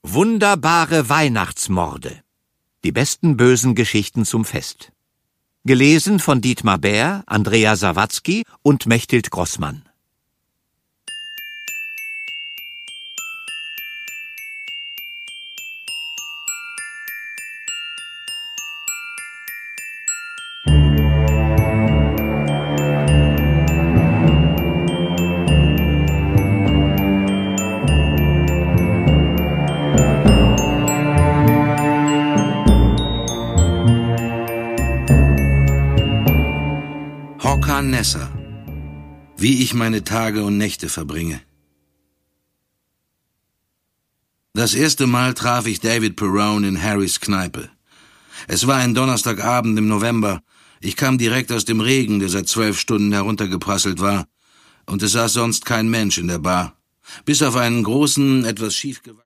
Wunderbare Weihnachtsmorde. Die besten bösen Geschichten zum Fest. Gelesen von Dietmar Bär, Andrea Sawatzki und Mechthild Grossmann. Håkan Nesser. Wie ich meine Tage und Nächte verbringe. Das erste Mal traf ich David Perrone in Harrys Kneipe. Es war ein Donnerstagabend im November. Ich kam direkt aus dem Regen, der seit 12 Stunden heruntergeprasselt war, und es saß sonst kein Mensch in der Bar, bis auf einen großen, etwas schiefgewachsenen